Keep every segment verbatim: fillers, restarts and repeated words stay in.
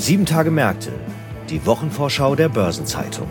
Sieben Tage Märkte, die Wochenvorschau der Börsenzeitung.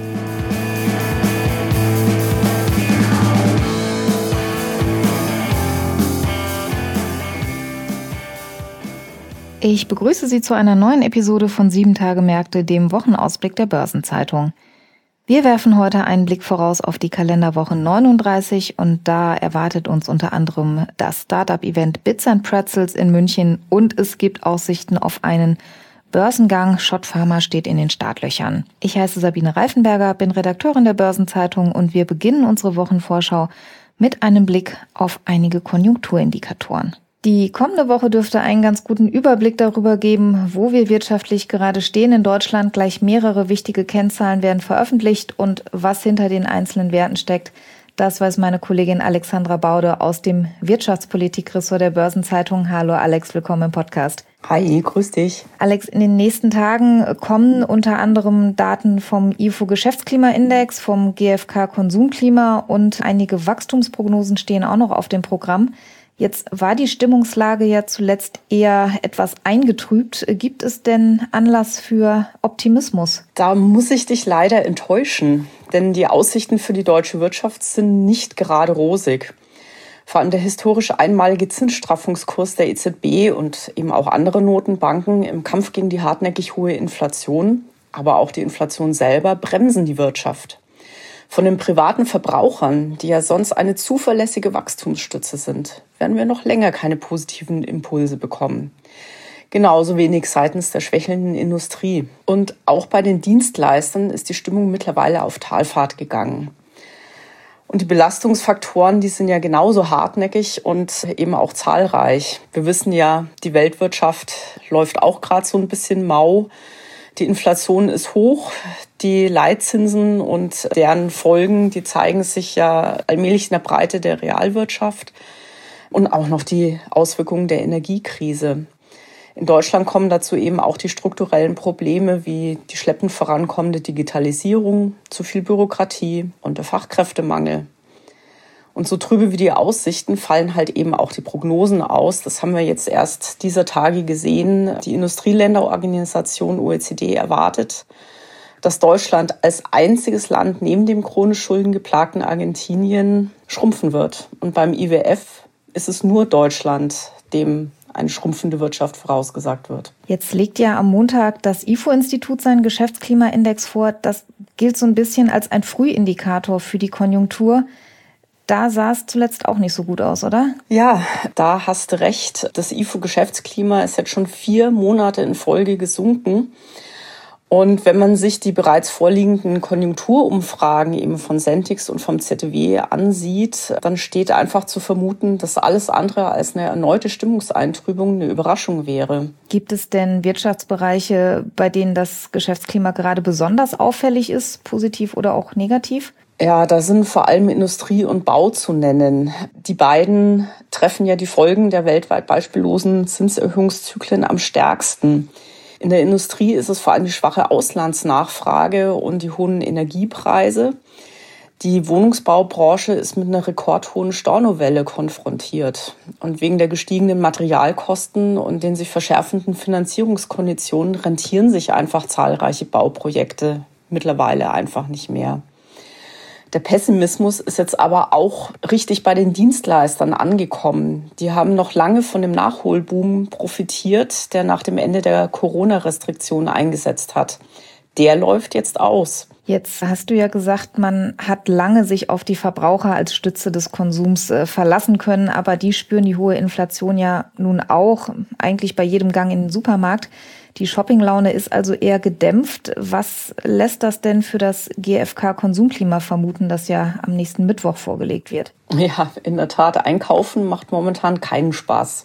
Ich begrüße Sie zu einer neuen Episode von Sieben Tage Märkte, dem Wochenausblick der Börsenzeitung. Wir werfen heute einen Blick voraus auf die Kalenderwoche neununddreißig und da erwartet uns unter anderem das Startup-Event Bits and Pretzels in München und es gibt Aussichten auf einen Börsengang. Schott Pharma steht in den Startlöchern. Ich heiße Sabine Reifenberger, bin Redakteurin der Börsenzeitung und wir beginnen unsere Wochenvorschau mit einem Blick auf einige Konjunkturindikatoren. Die kommende Woche dürfte einen ganz guten Überblick darüber geben, wo wir wirtschaftlich gerade stehen in Deutschland. Gleich mehrere wichtige Kennzahlen werden veröffentlicht und was hinter den einzelnen Werten steckt, das weiß meine Kollegin Alexandra Baude aus dem Wirtschaftspolitik-Ressort der Börsenzeitung. Hallo Alex, willkommen im Podcast. Hi, grüß dich. Alex, in den nächsten Tagen kommen unter anderem Daten vom I F O-Geschäftsklimaindex, vom G f K-Konsumklima und einige Wachstumsprognosen stehen auch noch auf dem Programm. Jetzt war die Stimmungslage ja zuletzt eher etwas eingetrübt. Gibt es denn Anlass für Optimismus? Da muss ich dich leider enttäuschen, denn die Aussichten für die deutsche Wirtschaft sind nicht gerade rosig. Vor allem der historisch einmalige Zinsstraffungskurs der E Z B und eben auch andere Notenbanken im Kampf gegen die hartnäckig hohe Inflation, aber auch die Inflation selber, bremsen die Wirtschaft. Von den privaten Verbrauchern, die ja sonst eine zuverlässige Wachstumsstütze sind, werden wir noch länger keine positiven Impulse bekommen. Genauso wenig seitens der schwächelnden Industrie. Und auch bei den Dienstleistern ist die Stimmung mittlerweile auf Talfahrt gegangen. Und die Belastungsfaktoren, die sind ja genauso hartnäckig und eben auch zahlreich. Wir wissen ja, die Weltwirtschaft läuft auch gerade so ein bisschen mau. Die Inflation ist hoch, die Leitzinsen und deren Folgen, die zeigen sich ja allmählich in der Breite der Realwirtschaft und auch noch die Auswirkungen der Energiekrise. In Deutschland kommen dazu eben auch die strukturellen Probleme wie die schleppend vorankommende Digitalisierung, zu viel Bürokratie und der Fachkräftemangel. Und so trübe wie die Aussichten fallen halt eben auch die Prognosen aus. Das haben wir jetzt erst dieser Tage gesehen. Die Industrieländerorganisation O E C D erwartet, dass Deutschland als einziges Land neben dem chronisch schuldengeplagten Argentinien schrumpfen wird. Und beim I W F ist es nur Deutschland, dem eine schrumpfende Wirtschaft vorausgesagt wird. Jetzt legt ja am Montag das I F O-Institut seinen Geschäftsklimaindex vor. Das gilt so ein bisschen als ein Frühindikator für die Konjunktur. Da sah es zuletzt auch nicht so gut aus, oder? Ja, da hast du recht. Das I F O-Geschäftsklima ist jetzt schon vier Monate in Folge gesunken. Und wenn man sich die bereits vorliegenden Konjunkturumfragen eben von Sentix und vom Z D W ansieht, dann steht einfach zu vermuten, dass alles andere als eine erneute Stimmungseintrübung eine Überraschung wäre. Gibt es denn Wirtschaftsbereiche, bei denen das Geschäftsklima gerade besonders auffällig ist, positiv oder auch negativ? Ja, da sind vor allem Industrie und Bau zu nennen. Die beiden treffen ja die Folgen der weltweit beispiellosen Zinserhöhungszyklen am stärksten. In der Industrie ist es vor allem die schwache Auslandsnachfrage und die hohen Energiepreise. Die Wohnungsbaubranche ist mit einer rekordhohen Stornowelle konfrontiert. Und wegen der gestiegenen Materialkosten und den sich verschärfenden Finanzierungskonditionen rentieren sich einfach zahlreiche Bauprojekte mittlerweile einfach nicht mehr. Der Pessimismus ist jetzt aber auch richtig bei den Dienstleistern angekommen. Die haben noch lange von dem Nachholboom profitiert, der nach dem Ende der Corona-Restriktionen eingesetzt hat. Der läuft jetzt aus. Jetzt hast du ja gesagt, man hat lange sich auf die Verbraucher als Stütze des Konsums äh, verlassen können, aber die spüren die hohe Inflation ja nun auch, eigentlich bei jedem Gang in den Supermarkt. Die Shoppinglaune ist also eher gedämpft. Was lässt das denn für das G f K-Konsumklima vermuten, das ja am nächsten Mittwoch vorgelegt wird? Ja, in der Tat, einkaufen macht momentan keinen Spaß.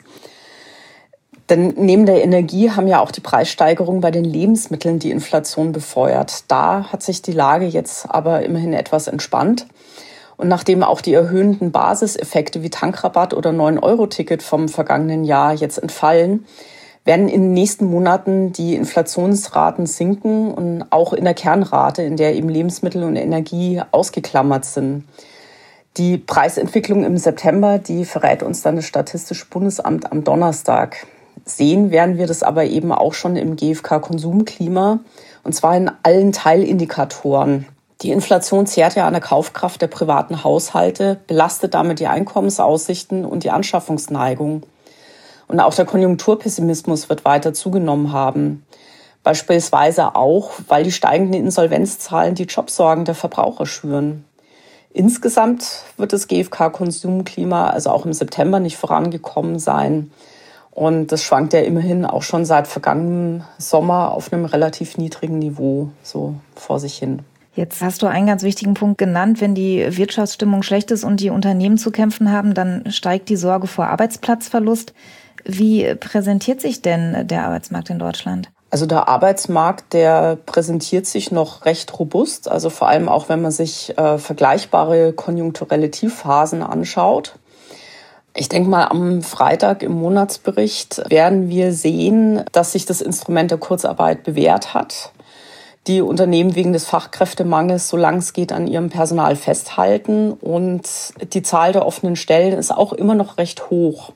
Denn neben der Energie haben ja auch die Preissteigerungen bei den Lebensmitteln die Inflation befeuert. Da hat sich die Lage jetzt aber immerhin etwas entspannt. Und nachdem auch die erhöhenden Basiseffekte wie Tankrabatt oder neun Euro Ticket vom vergangenen Jahr jetzt entfallen, werden in den nächsten Monaten die Inflationsraten sinken und auch in der Kernrate, in der eben Lebensmittel und Energie ausgeklammert sind. Die Preisentwicklung im September, die verrät uns dann das Statistische Bundesamt am Donnerstag. Sehen werden wir das aber eben auch schon im G f K-Konsumklima, und zwar in allen Teilindikatoren. Die Inflation zehrt ja an der Kaufkraft der privaten Haushalte, belastet damit die Einkommensaussichten und die Anschaffungsneigung. Und auch der Konjunkturpessimismus wird weiter zugenommen haben. Beispielsweise auch, weil die steigenden Insolvenzzahlen die Jobsorgen der Verbraucher schüren. Insgesamt wird das G f K-Konsumklima also auch im September nicht vorangekommen sein. Und das schwankt ja immerhin auch schon seit vergangenem Sommer auf einem relativ niedrigen Niveau so vor sich hin. Jetzt hast du einen ganz wichtigen Punkt genannt. Wenn die Wirtschaftsstimmung schlecht ist und die Unternehmen zu kämpfen haben, dann steigt die Sorge vor Arbeitsplatzverlust. Wie präsentiert sich denn der Arbeitsmarkt in Deutschland? Also der Arbeitsmarkt, der präsentiert sich noch recht robust. Also vor allem auch, wenn man sich äh, vergleichbare konjunkturelle Tiefphasen anschaut. Ich denke mal, am Freitag im Monatsbericht werden wir sehen, dass sich das Instrument der Kurzarbeit bewährt hat. Die Unternehmen wegen des Fachkräftemangels, solange es geht, an ihrem Personal festhalten. Und die Zahl der offenen Stellen ist auch immer noch recht hoch.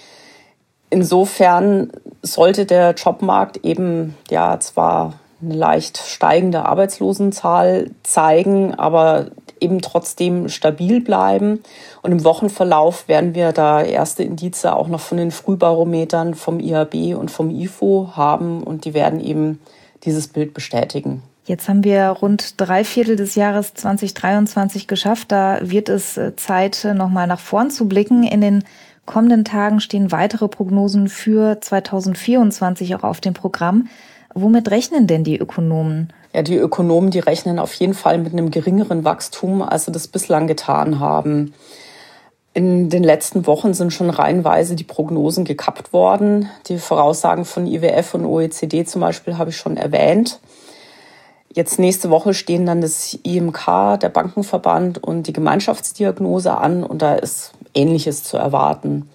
Insofern sollte der Jobmarkt eben ja zwar eine leicht steigende Arbeitslosenzahl zeigen, aber eben trotzdem stabil bleiben. Und im Wochenverlauf werden wir da erste Indizien auch noch von den Frühbarometern vom I A B und vom I F O haben, und die werden eben dieses Bild bestätigen. Jetzt haben wir rund drei Viertel des Jahres zwanzig dreiundzwanzig geschafft. Da wird es Zeit, nochmal nach vorn zu blicken. In den kommenden Tagen stehen weitere Prognosen für zwanzig vierundzwanzig auch auf dem Programm. Womit rechnen denn die Ökonomen? Ja, die Ökonomen, die rechnen auf jeden Fall mit einem geringeren Wachstum, als sie das bislang getan haben. In den letzten Wochen sind schon reihenweise die Prognosen gekappt worden. Die Voraussagen von I W F und O E C D zum Beispiel habe ich schon erwähnt. Jetzt nächste Woche stehen dann das I M K, der Bankenverband und die Gemeinschaftsdiagnose an, und da ist Ähnliches zu erwarten.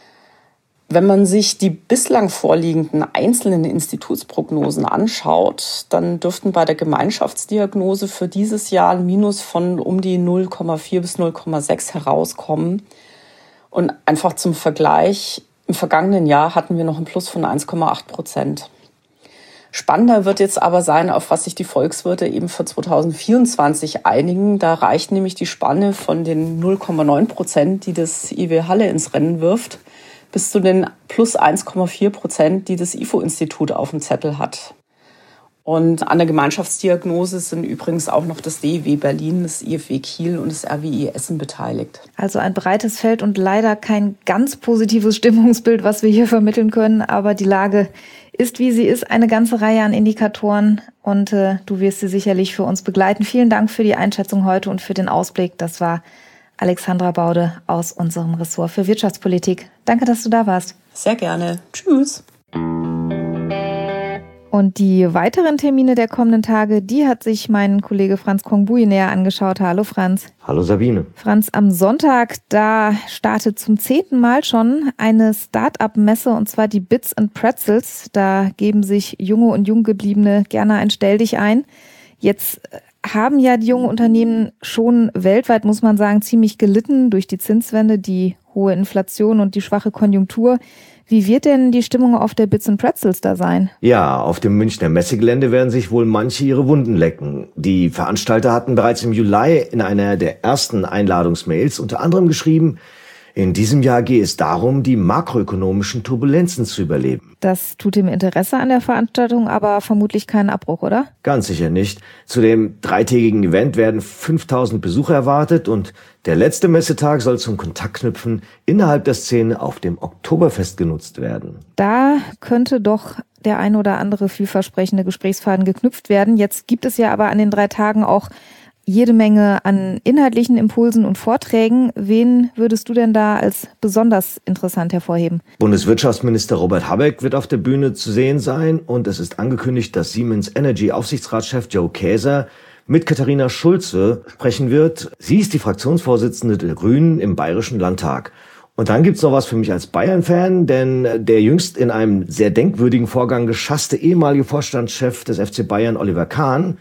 Wenn man sich die bislang vorliegenden einzelnen Institutsprognosen anschaut, dann dürften bei der Gemeinschaftsdiagnose für dieses Jahr ein Minus von um die null Komma vier bis null Komma sechs herauskommen. Und einfach zum Vergleich, im vergangenen Jahr hatten wir noch ein Plus von eins Komma acht Prozent. Spannender wird jetzt aber sein, auf was sich die Volkswirte eben für zwanzig vierundzwanzig einigen. Da reicht nämlich die Spanne von den null Komma neun Prozent, die das I W Halle ins Rennen wirft, bis zu den plus eins Komma vier Prozent, die das I F O-Institut auf dem Zettel hat. Und an der Gemeinschaftsdiagnose sind übrigens auch noch das D I W Berlin, das I F W Kiel und das R W I Essen beteiligt. Also ein breites Feld und leider kein ganz positives Stimmungsbild, was wir hier vermitteln können. Aber die Lage ist, wie sie ist, eine ganze Reihe an Indikatoren. Und äh, du wirst sie sicherlich für uns begleiten. Vielen Dank für die Einschätzung heute und für den Ausblick. Das war Alexandra Baude aus unserem Ressort für Wirtschaftspolitik. Danke, dass du da warst. Sehr gerne. Tschüss. Und die weiteren Termine der kommenden Tage, die hat sich mein Kollege Franz Kongbui näher angeschaut. Hallo Franz. Hallo Sabine. Franz, am Sonntag, da startet zum zehnten Mal schon eine Start-up-Messe, und zwar die Bits and Pretzels. Da geben sich junge und Junggebliebene gerne ein Stell-dich ein. Jetzt haben ja die jungen Unternehmen schon weltweit, muss man sagen, ziemlich gelitten durch die Zinswende, die hohe Inflation und die schwache Konjunktur. Wie wird denn die Stimmung auf der Bits and Pretzels da sein? Ja, auf dem Münchner Messegelände werden sich wohl manche ihre Wunden lecken. Die Veranstalter hatten bereits im Juli in einer der ersten Einladungsmails unter anderem geschrieben, in diesem Jahr gehe es darum, die makroökonomischen Turbulenzen zu überleben. Das tut dem Interesse an der Veranstaltung aber vermutlich keinen Abbruch, oder? Ganz sicher nicht. Zu dem dreitägigen Event werden fünftausend Besucher erwartet, und der letzte Messetag soll zum Kontaktknüpfen innerhalb der Szene auf dem Oktoberfest genutzt werden. Da könnte doch der ein oder andere vielversprechende Gesprächsfaden geknüpft werden. Jetzt gibt es ja aber an den drei Tagen auch jede Menge an inhaltlichen Impulsen und Vorträgen. Wen würdest du denn da als besonders interessant hervorheben? Bundeswirtschaftsminister Robert Habeck wird auf der Bühne zu sehen sein, und es ist angekündigt, dass Siemens Energy Aufsichtsratschef Joe Kaeser mit Katharina Schulze sprechen wird. Sie ist die Fraktionsvorsitzende der Grünen im Bayerischen Landtag. Und dann gibt's noch was für mich als Bayern-Fan, denn der jüngst in einem sehr denkwürdigen Vorgang geschasste ehemalige Vorstandschef des F C Bayern, Oliver Kahn,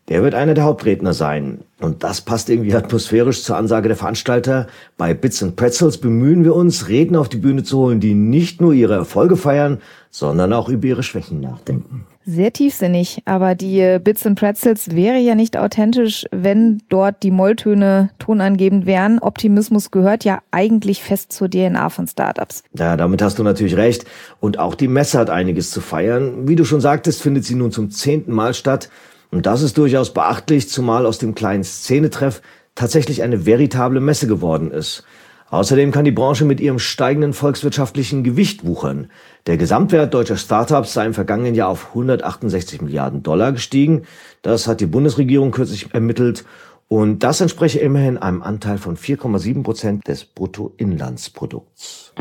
Der wird einer der Hauptredner sein. Und das passt irgendwie atmosphärisch zur Ansage der Veranstalter. Bei Bits and Pretzels bemühen wir uns, Redner auf die Bühne zu holen, die nicht nur ihre Erfolge feiern, sondern auch über ihre Schwächen nachdenken. Sehr tiefsinnig, aber die Bits and Pretzels wäre ja nicht authentisch, wenn dort die Molltöne tonangebend wären. Optimismus gehört ja eigentlich fest zur D N A von Startups. Ja, damit hast du natürlich recht. Und auch die Messe hat einiges zu feiern. Wie du schon sagtest, findet sie nun zum zehnten Mal statt. Und das ist durchaus beachtlich, zumal aus dem kleinen Szenetreff tatsächlich eine veritable Messe geworden ist. Außerdem kann die Branche mit ihrem steigenden volkswirtschaftlichen Gewicht wuchern. Der Gesamtwert deutscher Startups sei im vergangenen Jahr auf hundertachtundsechzig Milliarden Dollar gestiegen. Das hat die Bundesregierung kürzlich ermittelt. Und das entspreche immerhin einem Anteil von vier Komma sieben Prozent des Bruttoinlandsprodukts.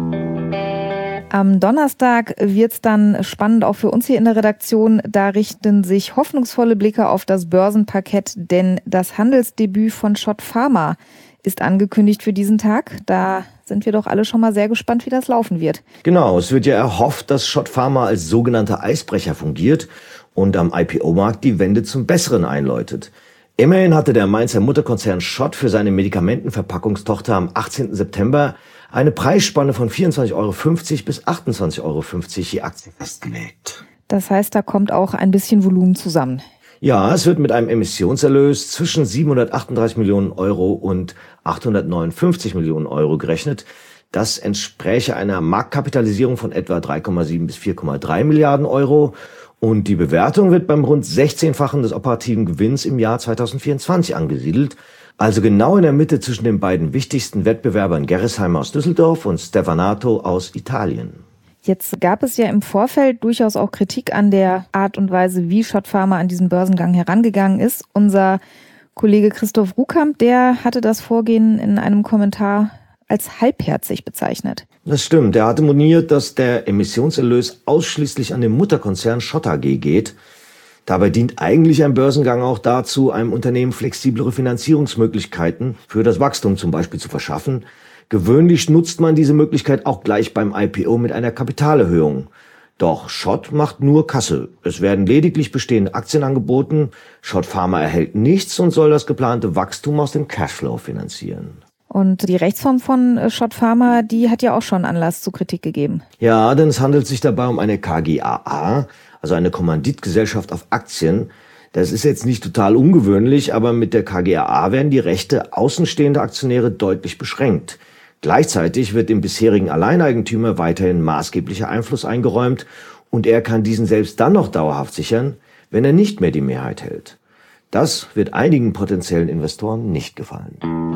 Am Donnerstag wird's dann spannend auch für uns hier in der Redaktion. Da richten sich hoffnungsvolle Blicke auf das Börsenparkett, denn das Handelsdebüt von Schott Pharma ist angekündigt für diesen Tag. Da sind wir doch alle schon mal sehr gespannt, wie das laufen wird. Genau, es wird ja erhofft, dass Schott Pharma als sogenannter Eisbrecher fungiert und am I P O-Markt die Wende zum Besseren einläutet. Immerhin hatte der Mainzer Mutterkonzern Schott für seine Medikamentenverpackungstochter am achtzehnten September eine Preisspanne von vierundzwanzig Euro fünfzig bis achtundzwanzig Euro fünfzig je Aktie festgelegt. Das heißt, da kommt auch ein bisschen Volumen zusammen. Ja, es wird mit einem Emissionserlös zwischen siebenhundertachtunddreißig Millionen Euro und achthundertneunundfünfzig Millionen Euro gerechnet. Das entspräche einer Marktkapitalisierung von etwa drei Komma sieben bis vier Komma drei Milliarden Euro. Und die Bewertung wird beim rund sechzehnfachen des operativen Gewinns im Jahr zweitausendvierundzwanzig angesiedelt. Also genau in der Mitte zwischen den beiden wichtigsten Wettbewerbern Gerresheimer aus Düsseldorf und Stevanato aus Italien. Jetzt gab es ja im Vorfeld durchaus auch Kritik an der Art und Weise, wie Schott Pharma an diesen Börsengang herangegangen ist. Unser Kollege Christoph Ruhkamp, der hatte das Vorgehen in einem Kommentar als halbherzig bezeichnet. Das stimmt. Er hatte moniert, dass der Emissionserlös ausschließlich an den Mutterkonzern Schott A G geht. Dabei dient eigentlich ein Börsengang auch dazu, einem Unternehmen flexiblere Finanzierungsmöglichkeiten für das Wachstum zum Beispiel zu verschaffen. Gewöhnlich nutzt man diese Möglichkeit auch gleich beim I P O mit einer Kapitalerhöhung. Doch Schott macht nur Kasse. Es werden lediglich bestehende Aktien angeboten. Schott Pharma erhält nichts und soll das geplante Wachstum aus dem Cashflow finanzieren. Und die Rechtsform von Schott Pharma, die hat ja auch schon Anlass zu Kritik gegeben. Ja, denn es handelt sich dabei um eine K G A A, also eine Kommanditgesellschaft auf Aktien. Das ist jetzt nicht total ungewöhnlich, aber mit der K G A A werden die Rechte außenstehender Aktionäre deutlich beschränkt. Gleichzeitig wird dem bisherigen Alleineigentümer weiterhin maßgeblicher Einfluss eingeräumt und er kann diesen selbst dann noch dauerhaft sichern, wenn er nicht mehr die Mehrheit hält. Das wird einigen potenziellen Investoren nicht gefallen.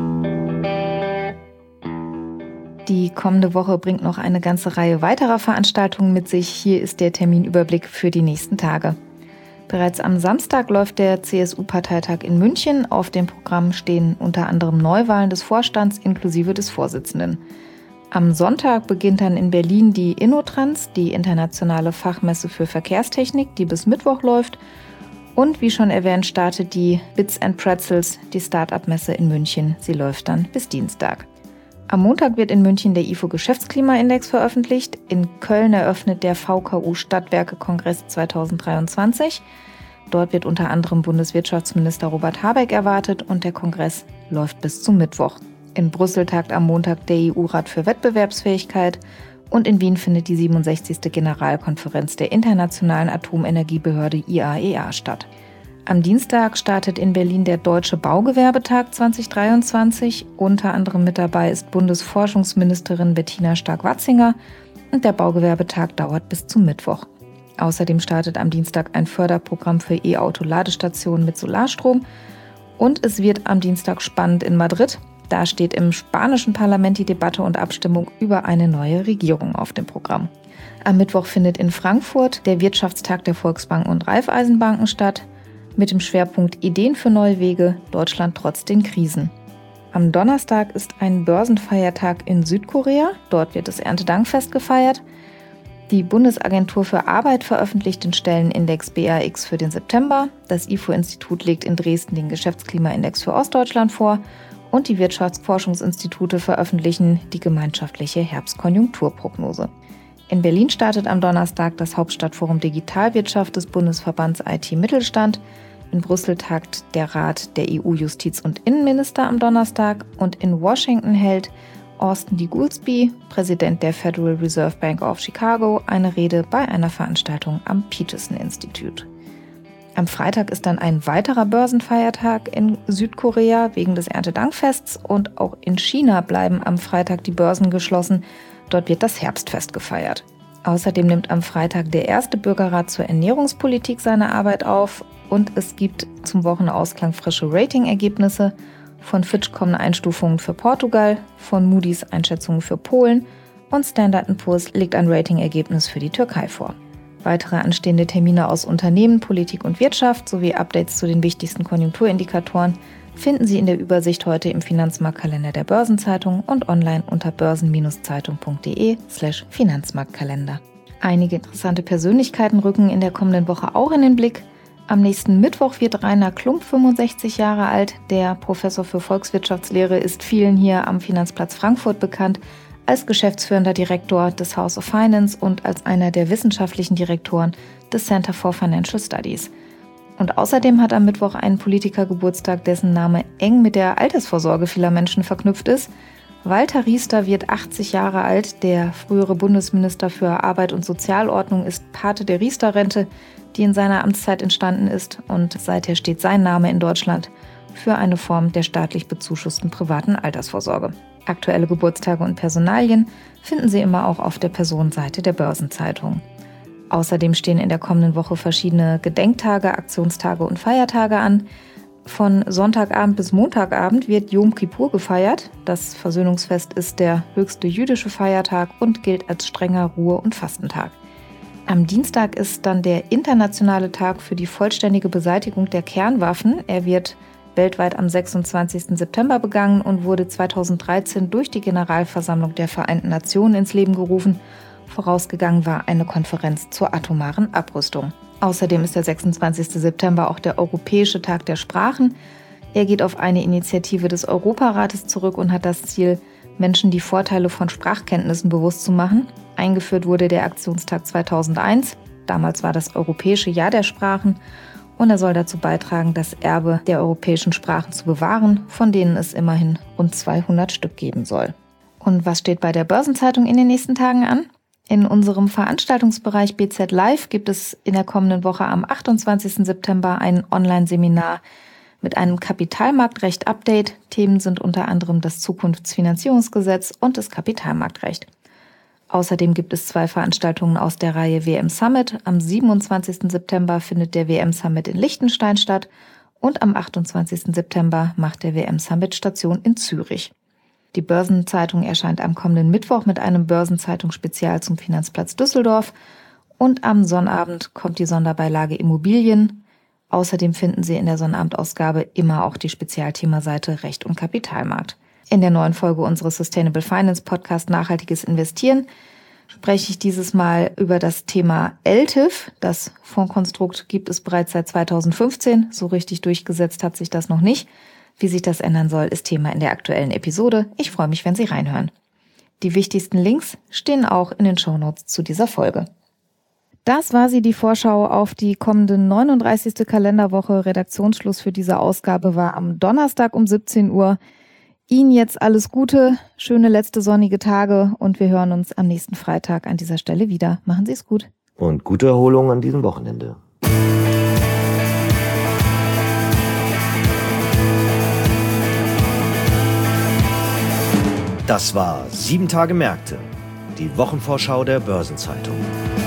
Die kommende Woche bringt noch eine ganze Reihe weiterer Veranstaltungen mit sich. Hier ist der Terminüberblick für die nächsten Tage. Bereits am Samstag läuft der C S U-Parteitag in München. Auf dem Programm stehen unter anderem Neuwahlen des Vorstands inklusive des Vorsitzenden. Am Sonntag beginnt dann in Berlin die InnoTrans, die internationale Fachmesse für Verkehrstechnik, die bis Mittwoch läuft. Und wie schon erwähnt, startet die Bits and Pretzels, die Start-up-Messe in München. Sie läuft dann bis Dienstag. Am Montag wird in München der I F O-Geschäftsklimaindex veröffentlicht. In Köln eröffnet der V K U Stadtwerke-Kongress zweitausenddreiundzwanzig. Dort wird unter anderem Bundeswirtschaftsminister Robert Habeck erwartet und der Kongress läuft bis zum Mittwoch. In Brüssel tagt am Montag der E U-Rat für Wettbewerbsfähigkeit und in Wien findet die siebenundsechzigste Generalkonferenz der Internationalen Atomenergiebehörde I A E A statt. Am Dienstag startet in Berlin der Deutsche Baugewerbetag zweitausenddreiundzwanzig. Unter anderem mit dabei ist Bundesforschungsministerin Bettina Stark-Watzinger und der Baugewerbetag dauert bis zum Mittwoch. Außerdem startet am Dienstag ein Förderprogramm für E-Auto-Ladestationen mit Solarstrom und es wird am Dienstag spannend in Madrid. Da steht im spanischen Parlament die Debatte und Abstimmung über eine neue Regierung auf dem Programm. Am Mittwoch findet in Frankfurt der Wirtschaftstag der Volksbanken und Raiffeisenbanken statt. Mit dem Schwerpunkt Ideen für neue Wege, Deutschland trotz den Krisen. Am Donnerstag ist ein Börsenfeiertag in Südkorea. Dort wird das Erntedankfest gefeiert. Die Bundesagentur für Arbeit veröffentlicht den Stellenindex B A X für den September. Das I F O-Institut legt in Dresden den Geschäftsklimaindex für Ostdeutschland vor. Und die Wirtschaftsforschungsinstitute veröffentlichen die gemeinschaftliche Herbstkonjunkturprognose. In Berlin startet am Donnerstag das Hauptstadtforum Digitalwirtschaft des Bundesverbands I T Mittelstand. In Brüssel tagt der Rat der E U-Justiz- und Innenminister am Donnerstag und in Washington hält Austin D. Goolsbee, Präsident der Federal Reserve Bank of Chicago, eine Rede bei einer Veranstaltung am Peterson Institute. Am Freitag ist dann ein weiterer Börsenfeiertag in Südkorea wegen des Erntedankfests und auch in China bleiben am Freitag die Börsen geschlossen. Dort wird das Herbstfest gefeiert. Außerdem nimmt am Freitag der erste Bürgerrat zur Ernährungspolitik seine Arbeit auf und es gibt zum Wochenausklang frische Ratingergebnisse. Von Fitch kommen Einstufungen für Portugal, von Moody's Einschätzungen für Polen und Standard and Poor's legt ein Ratingergebnis für die Türkei vor. Weitere anstehende Termine aus Unternehmen, Politik und Wirtschaft sowie Updates zu den wichtigsten Konjunkturindikatoren finden Sie in der Übersicht heute im Finanzmarktkalender der Börsenzeitung und online unter börsen-zeitung.de slash Finanzmarktkalender. Einige interessante Persönlichkeiten rücken in der kommenden Woche auch in den Blick. Am nächsten Mittwoch wird Rainer Klump fünfundsechzig Jahre alt. Der Professor für Volkswirtschaftslehre ist vielen hier am Finanzplatz Frankfurt bekannt als geschäftsführender Direktor des House of Finance und als einer der wissenschaftlichen Direktoren des Center for Financial Studies. Und außerdem hat am Mittwoch ein Politiker Geburtstag, dessen Name eng mit der Altersvorsorge vieler Menschen verknüpft ist. Walter Riester wird achtzig Jahre alt. Der frühere Bundesminister für Arbeit und Sozialordnung ist Pate der Riester-Rente, die in seiner Amtszeit entstanden ist. Und seither steht sein Name in Deutschland für eine Form der staatlich bezuschussten privaten Altersvorsorge. Aktuelle Geburtstage und Personalien finden Sie immer auch auf der Personenseite der Börsenzeitung. Außerdem stehen in der kommenden Woche verschiedene Gedenktage, Aktionstage und Feiertage an. Von Sonntagabend bis Montagabend wird Yom Kippur gefeiert. Das Versöhnungsfest ist der höchste jüdische Feiertag und gilt als strenger Ruhe- und Fastentag. Am Dienstag ist dann der internationale Tag für die vollständige Beseitigung der Kernwaffen. Er wird weltweit am sechsundzwanzigsten September begangen und wurde zweitausenddreizehn durch die Generalversammlung der Vereinten Nationen ins Leben gerufen. Vorausgegangen war eine Konferenz zur atomaren Abrüstung. Außerdem ist der sechsundzwanzigsten September auch der Europäische Tag der Sprachen. Er geht auf eine Initiative des Europarates zurück und hat das Ziel, Menschen die Vorteile von Sprachkenntnissen bewusst zu machen. Eingeführt wurde der Aktionstag zweitausendeins. Damals war das Europäische Jahr der Sprachen. Und er soll dazu beitragen, das Erbe der europäischen Sprachen zu bewahren, von denen es immerhin rund zweihundert Stück geben soll. Und was steht bei der Börsenzeitung in den nächsten Tagen an? In unserem Veranstaltungsbereich B Z Live gibt es in der kommenden Woche am achtundzwanzigsten September ein Online-Seminar mit einem Kapitalmarktrecht-Update. Themen sind unter anderem das Zukunftsfinanzierungsgesetz und das Kapitalmarktrecht. Außerdem gibt es zwei Veranstaltungen aus der Reihe W M Summit. Am siebenundzwanzigsten September findet der W M Summit in Liechtenstein statt und am achtundzwanzigsten September macht der W M Summit Station in Zürich. Die Börsenzeitung erscheint am kommenden Mittwoch mit einem Börsenzeitung-Spezial zum Finanzplatz Düsseldorf und am Sonnabend kommt die Sonderbeilage Immobilien. Außerdem finden Sie in der Sonnabendausgabe immer auch die Spezialthemaseite Recht und Kapitalmarkt. In der neuen Folge unseres Sustainable Finance Podcast Nachhaltiges Investieren spreche ich dieses Mal über das Thema L T I F. Das Fondskonstrukt gibt es bereits seit zweitausendfünfzehn. So richtig durchgesetzt hat sich das noch nicht. Wie sich das ändern soll, ist Thema in der aktuellen Episode. Ich freue mich, wenn Sie reinhören. Die wichtigsten Links stehen auch in den Shownotes zu dieser Folge. Das war sie, die Vorschau auf die kommende neununddreißigste Kalenderwoche. Redaktionsschluss für diese Ausgabe war am Donnerstag um siebzehn Uhr. Ihnen jetzt alles Gute, schöne letzte sonnige Tage und wir hören uns am nächsten Freitag an dieser Stelle wieder. Machen Sie es gut. Und gute Erholung an diesem Wochenende. Das war sieben Tage Märkte, die Wochenvorschau der Börsenzeitung.